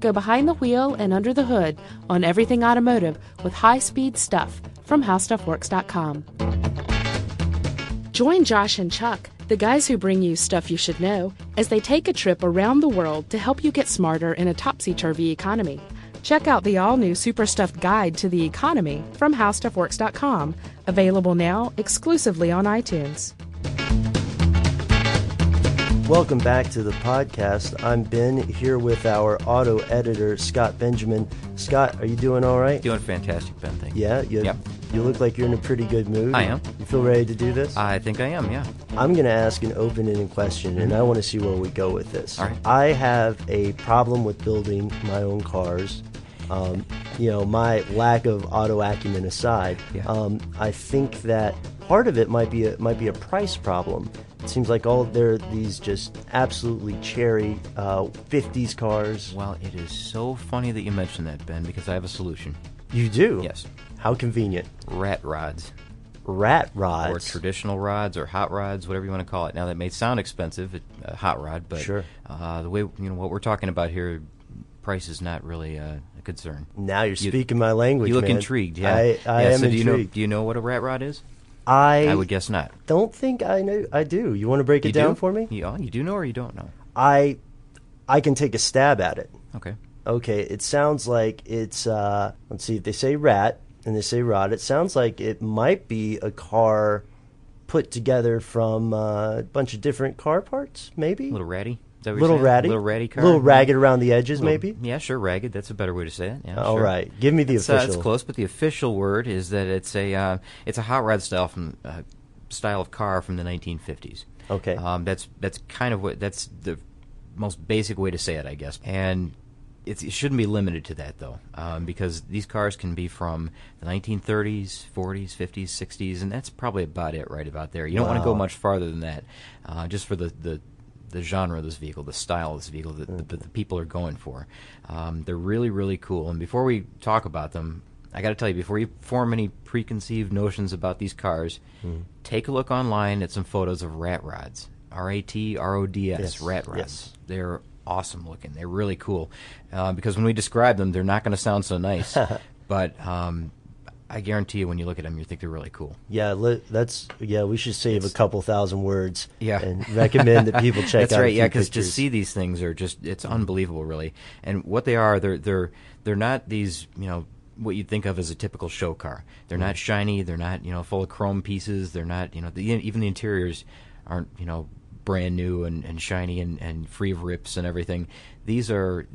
Go behind the wheel and under the hood on everything automotive with high-speed stuff from HowStuffWorks.com. Join Josh and Chuck, the guys who bring you stuff you should know, as they take a trip around the world to help you get smarter in a topsy-turvy economy. Check out the all-new Super Stuffed Guide to the Economy from HowStuffWorks.com, available now exclusively on iTunes. Welcome back to the podcast. I'm Ben, here with our auto editor, Scott Benjamin. Scott, are you doing all right? Doing fantastic, Ben. Thank you. Yeah? Yep. You look like you're in a pretty good mood. I am. You feel ready to do this? I think I am, yeah. I'm going to ask an open-ended question, and I want to see where we go with this. All right. I have a problem with building my own cars. My lack of auto acumen aside, I think that part of it might be a price problem. It seems like there are these just absolutely cherry 50s cars. Well, it is so funny that you mentioned that, Ben, because I have a solution. You do? Yes. How convenient. Rat rods. Rat rods? Or traditional rods or hot rods, whatever you want to call it. Now, that may sound expensive, a hot rod, but sure. The way, what we're talking about here, price is not really a concern. Now you're speaking my language, You look man. intrigued, yeah. I am so intrigued. Do you know what a rat rod is? I would guess not. Don't think I know. I do. You want to break it down for me? You do know or you don't know? I can take a stab at it. Okay. Okay, it sounds like it's, let's see, if they say rat and they say rod, it sounds like it might be a car put together from a bunch of different car parts, maybe? A little ratty? Is that what Little you're saying? ratty? A little ratty car? A little ragged around the edges, maybe? Yeah, sure, ragged. That's a better way to say it. Yeah, All sure. right, give me the official. It's close, but the official word is that it's a hot rod style of car from the 1950s. Okay. That's kind of that's the most basic way to say it, I guess. And it shouldn't be limited to that, though, because these cars can be from the 1930s, 40s, 50s, 60s, and that's probably about it right about there. You don't want to go much farther than that, just for the genre of this vehicle, the style of this vehicle that the people are going for. They're really, really cool. And before we talk about them, I got to tell you, before you form any preconceived notions about these cars, take a look online at some photos of rat rods. RATRODS, yes. rat rods. Yes. They're awesome looking. They're really cool. Because when we describe them, they're not going to sound so nice. But I guarantee you when you look at them, you think they're really cool. Yeah, we should save a couple thousand words and recommend that people check That's out right, a few because to pictures. see these things are just, it's unbelievable, really. And what they are, they're not these, what you'd think of as a typical show car. They're not shiny, they're not, full of chrome pieces, they're not, even the interiors aren't, brand new and shiny and free of rips and everything. These are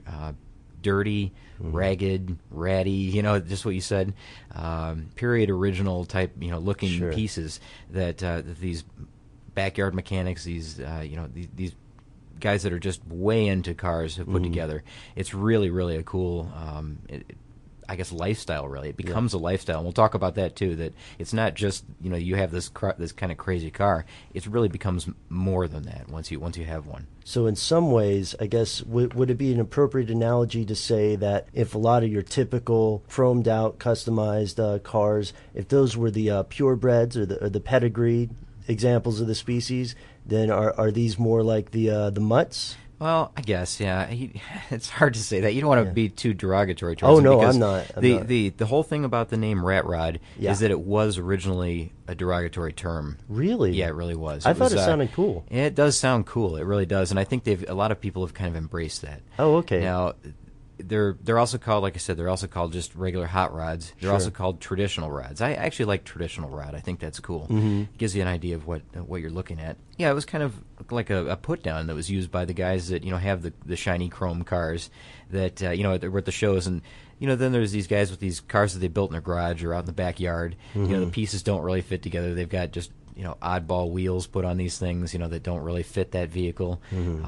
dirty, ragged, ratty, just what you said, period original type, looking pieces that these backyard mechanics, these guys that are just way into cars have put together. It's really, really a cool, I guess, lifestyle. Really, it becomes a lifestyle, and we'll talk about that too. That it's not just you have this kind of crazy car. It really becomes more than that once you have one. So in some ways, I guess, would it be an appropriate analogy to say that if a lot of your typical chromed out, customized cars, if those were the purebreds or the pedigreed examples of the species, then are these more like the mutts? Well, I guess, yeah. It's hard to say that. You don't want to be too derogatory Oh, towards no, because I'm not. The whole thing about the name Rat Rod is that it was originally a derogatory term. Really? Yeah, it really was. I thought it sounded cool. It does sound cool. It really does, and I think a lot of people have kind of embraced that. Oh, okay. Now, they're also called, like I said, they're also called just regular hot rods. They're also called traditional rods. I actually like traditional rod. I think that's cool. It gives you an idea of what you're looking at. Yeah, it was kind of like a put down that was used by the guys that have the shiny chrome cars that were at the shows, and then there's these guys with these cars that they built in their garage or out in the backyard. The pieces don't really fit together. They've got just oddball wheels put on these things that don't really fit that vehicle.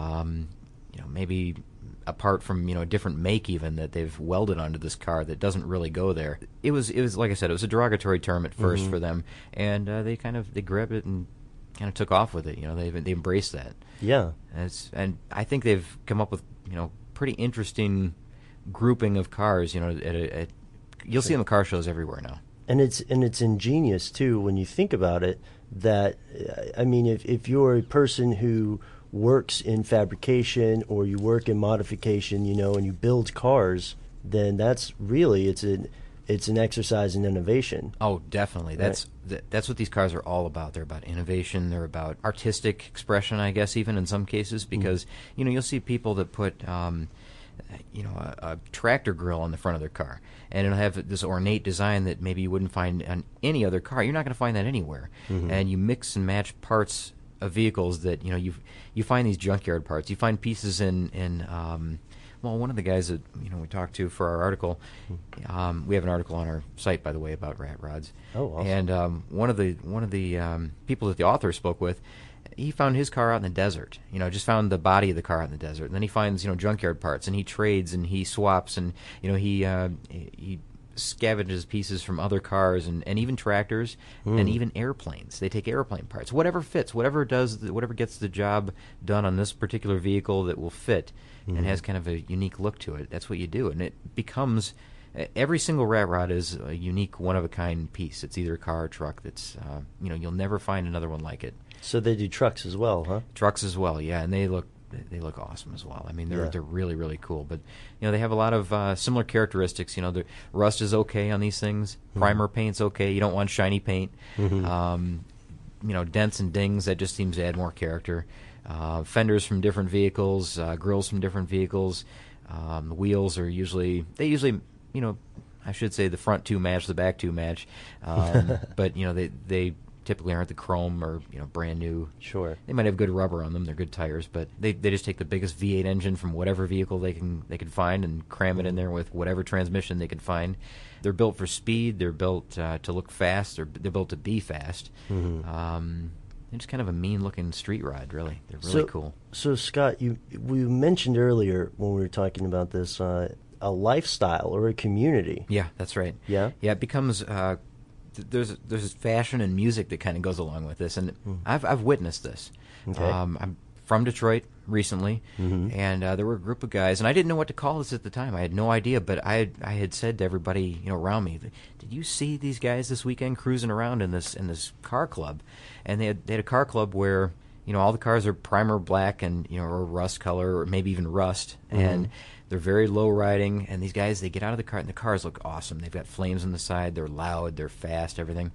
Maybe apart from a different make even that they've welded onto this car that doesn't really go there. It was like I said, it was a derogatory term at first for them, and they grabbed it and kind of took off with it. They embraced that. Yeah, and I think they've come up with pretty interesting grouping of cars. You'll see them at car shows everywhere now. And it's ingenious too when you think about it. That I mean, if you're a person who works in fabrication or you work in modification, and you build cars, then that's really it's an exercise in innovation. Oh, definitely. Right. That's what these cars are all about. They're about innovation. They're about artistic expression, I guess, even in some cases, because you'll see people that put a tractor grill on the front of their car, and it'll have this ornate design that maybe you wouldn't find on any other car. You're not going to find that anywhere. And you mix and match parts of vehicles that you find these junkyard parts. You find pieces in well, one of the guys that we talked to for our article, we have an article on our site, by the way, about rat rods. Oh, awesome. And one of the people that the author spoke with, he found his car out in the desert. Just found the body of the car out in the desert. And then he finds junkyard parts, and he trades and he swaps, and he scavenges pieces from other cars and even tractors and even airplanes. They take airplane parts, whatever fits, whatever gets the job done on this particular vehicle that will fit and has kind of a unique look to it. That's what you do, and it becomes every single rat rod is a unique, one of a kind piece. It's either a car or truck that's you'll never find another one like it. So they do trucks as well, huh? Trucks as well, yeah, and they look awesome as well. I mean, they're really, really cool. But they have a lot of similar characteristics. The rust is okay on these things. Primer paint's okay. You don't want shiny paint. Dents and dings, that just seems to add more character. Fenders from different vehicles, grills from different vehicles. The wheels are usually I should say the front two match, the back two match. But they typically aren't the chrome or brand new. Sure. They might have good rubber on them. They're good tires, but they just take the biggest V8 engine from whatever vehicle they can find and cram it in there with whatever transmission they can find. They're built for speed. They're built to look fast. They're built to be fast. They're just kind of a mean-looking street rod, really. They're really cool. So, Scott, we mentioned earlier when we were talking about this a lifestyle or a community. Yeah, that's right. Yeah? Yeah, it becomes there's fashion and music that kind of goes along with this, and I've witnessed this. Okay. I'm from Detroit recently, and there were a group of guys, and I didn't know what to call this at the time. I had no idea, but I had said to everybody around me, "Did you see these guys this weekend cruising around in this car club?" And they had a car club where all the cars are primer black and or rust color or maybe even rust, and they're very low riding. And these guys, they get out of the car, and the cars look awesome. They've got flames on the side. They're loud. They're fast. Everything.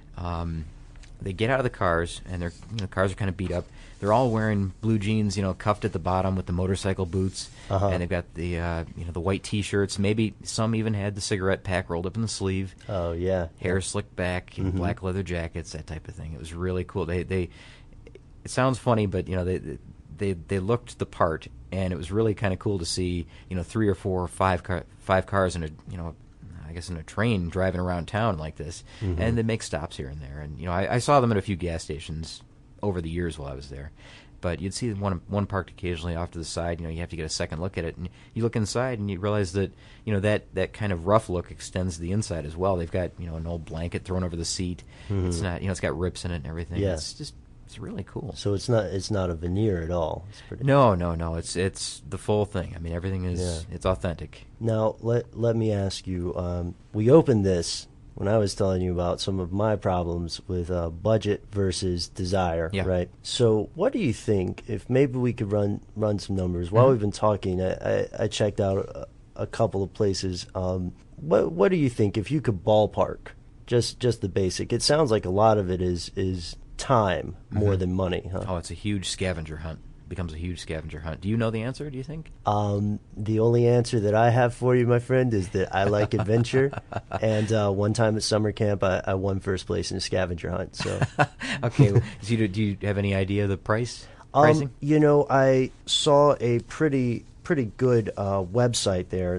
They get out of the cars, and their cars are kind of beat up. They're all wearing blue jeans, cuffed at the bottom with the motorcycle boots, and they've got the the white T-shirts. Maybe some even had the cigarette pack rolled up in the sleeve. Oh yeah, hair slicked back, black leather jackets, that type of thing. It was really cool. It sounds funny, but they looked the part, and it was really kind of cool to see 3 or 4 or 5 cars in a I guess in a train driving around town like this, and they make stops here and there. And I saw them at a few gas stations over the years while I was there, but you'd see one parked occasionally off to the side. You have to get a second look at it, and you look inside and you realize that that kind of rough look extends to the inside as well. They've got an old blanket thrown over the seat. It's not it's got rips in it and everything. Yeah. It's really cool. So it's not a veneer at all. No. It's the full thing. I mean, everything is it's authentic. Now let me ask you. We opened this when I was telling you about some of my problems with budget versus desire. Yeah. Right. So what do you think? If maybe we could run some numbers while we've been talking. I checked out a couple of places. What do you think if you could ballpark just the basic? It sounds like a lot of it is time more than money, huh? Oh, it's a huge scavenger hunt. It becomes a huge scavenger hunt. Do you know the answer, do you think? The only answer that I have for you, my friend, is that I like adventure. And one time at summer camp, I won first place in a scavenger hunt. So, okay. So do you have any idea of the pricing? I saw a pretty good website there,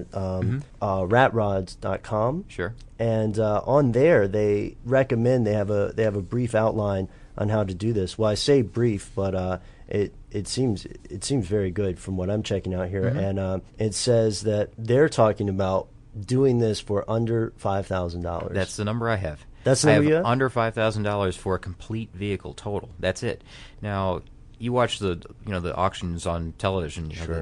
ratrods.com. Sure. And on there, they recommend they have a brief outline on how to do this. Well, I say brief, but it seems very good from what I'm checking out here. And it says that they're talking about doing this for under $5,000. That's the number I have. That's the number you have? Under $5,000 for a complete vehicle total. That's it. Now, you watch the auctions on television. Sure.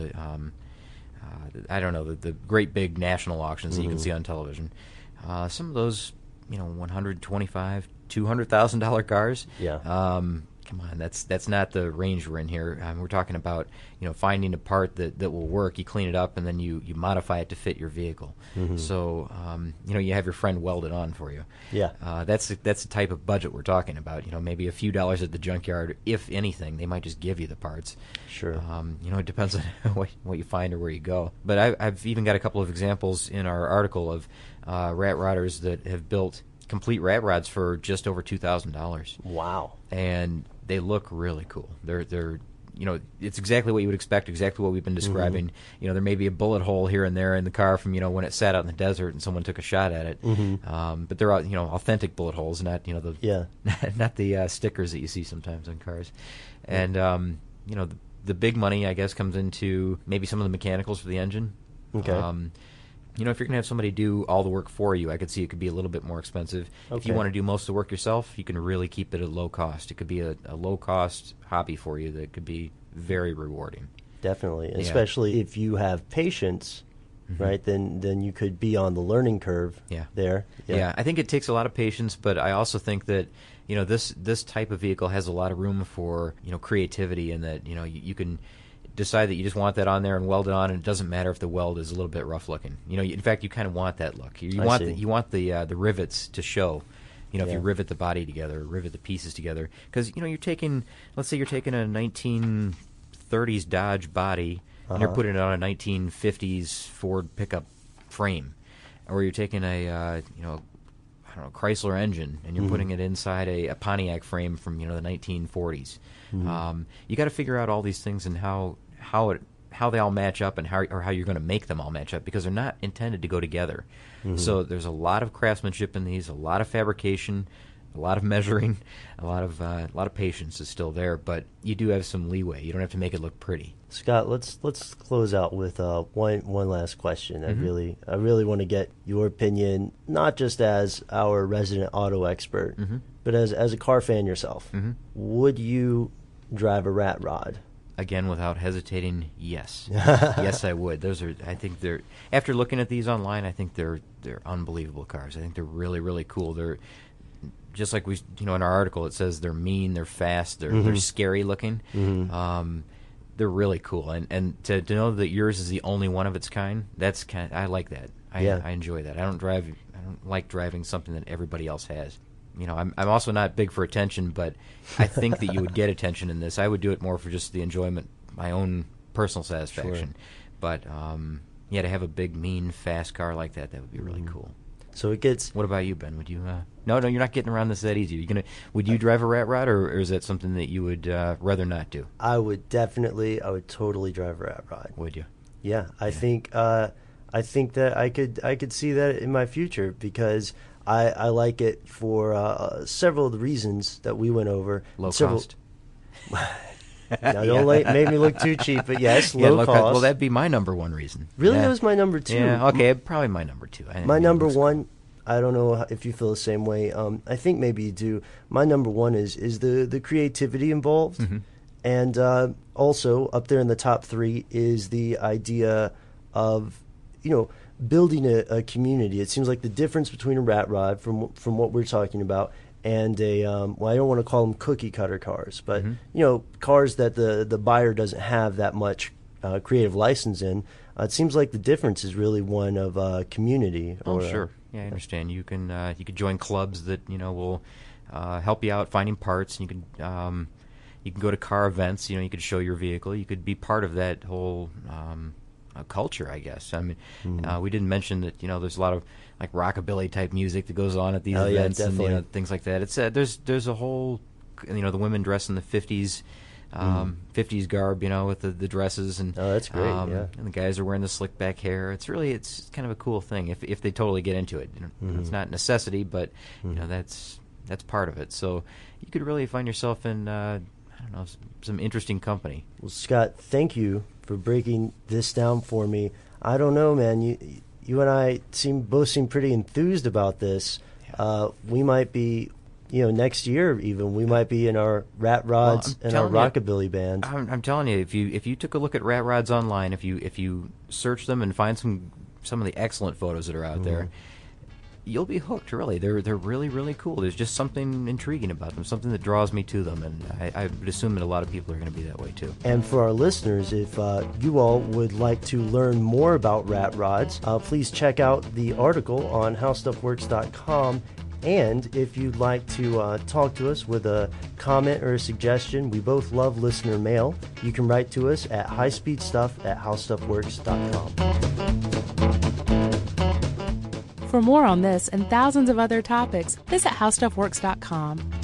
I don't know, the great big national auctions that you can see on television. Some of those, $125,000, $200,000 cars, come on, that's not the range we're in here. We're talking about finding a part that will work. You clean it up and then you modify it to fit your vehicle. So you have your friend weld it on for you. Yeah, that's the type of budget we're talking about. Maybe a few dollars at the junkyard, if anything. They might just give you the parts. Sure. It depends on what you find or where you go. But I've even got a couple of examples in our article of rat rodders that have built complete rat rods for just over $2,000. Wow. And they look really cool. They're it's exactly what you would expect, exactly what we've been describing. There may be a bullet hole here and there in the car from when it sat out in the desert and someone took a shot at it. But they're authentic bullet holes, not not the stickers that you see sometimes on cars. And the big money, I guess, comes into maybe some of the mechanicals for the engine. Okay. If you're going to have somebody do all the work for you, I could see it could be a little bit more expensive. Okay. If you want to do most of the work yourself, you can really keep it at low cost. It could be a low-cost hobby for you that could be very rewarding. Definitely, especially if you have patience, right? Then you could be on the learning curve there. Yeah, I think it takes a lot of patience, but I also think that this type of vehicle has a lot of room for creativity, and that you can decide that you just want that on there and weld it on, and it doesn't matter if the weld is a little bit rough looking. In fact, you kind of want that look. You want the rivets to show. If you rivet the body together, rivet the pieces together, because you're taking, let's say you're taking a 1930s Dodge body and you're putting it on a 1950s Ford pickup frame, or you're taking a Chrysler engine and you're putting it inside a Pontiac frame from the 1940s. You got to figure out all these things and how they all match up, and how you're going to make them all match up, because they're not intended to go together. So there's a lot of craftsmanship in these, a lot of fabrication, a lot of measuring, a lot of patience is still there, but you do have some leeway. You don't have to make it look pretty. Scott, let's close out with one last question. I really want to get your opinion, not just as our resident auto expert, but as a car fan yourself. Would you drive a rat rod? Again, without hesitating, yes. Yes, I would. I think they're, after looking at these online, I think they're unbelievable cars. I think they're really, really cool. They're just like in our article, it says they're mean, they're fast, they're scary looking. They're really cool, and to know that yours is the only one of its kind, I like that. I enjoy that. I don't like driving something that everybody else has. I'm also not big for attention, but I think that you would get attention in this. I would do it more for just the enjoyment, my own personal satisfaction. Sure. But to have a big, mean, fast car like that would be really cool. So it gets. What about you, Ben? Would you? No, you're not getting around this that easy. Would you drive a rat rod, or is that something that you would rather not do? I would totally drive a rat rod. Would you? Yeah, I think that I could see that in my future, because I like it for several of the reasons that we went over. Low cost. Now, don't make me look too cheap, but yes, low cost. Well, that'd be my number one reason. Really? That was my number two? Yeah, okay, probably my number two. My number one, I don't know if you feel the same way. I think maybe you do. My number one is the creativity involved. And also, up there in the top three is the idea of, building a community. It seems like the difference between a rat rod, from what we're talking about, and I don't want to call them cookie cutter cars, but cars that the buyer doesn't have that much creative license in. It seems like the difference is really one of community. Sure. Yeah, I understand. You could join clubs that will help you out finding parts. You can go to car events. You could show your vehicle. You could be part of that whole culture, I guess. I mean, we didn't mention that there's a lot of like rockabilly type music that goes on at these events, and things like that. It's there's a whole the women dress in the 50s 50s garb, with the dresses, and that's great. And the guys are wearing the slick back hair. It's kind of a cool thing if they totally get into it. It's not a necessity, but that's part of it. So you could really find yourself in some interesting company. Well, Scott, thank you for breaking this down for me. I don't know, man. You and I both seem pretty enthused about this. We might be, next year even, we might be in our rat rods and our rockabilly band. I'm telling you, if you took a look at rat rods online, if you search them and find some of the excellent photos that are out there, you'll be hooked. Really, they're really, really cool. There's just something intriguing about them, something that draws me to them, and I would assume that a lot of people are going to be that way too. And for our listeners, if you all would like to learn more about rat rods, please check out the article on howstuffworks.com. And if you'd like to talk to us with a comment or a suggestion, we both love listener mail. You can write to us at highspeedstuff@howstuffworks.com. For more on this and thousands of other topics, visit howstuffworks.com.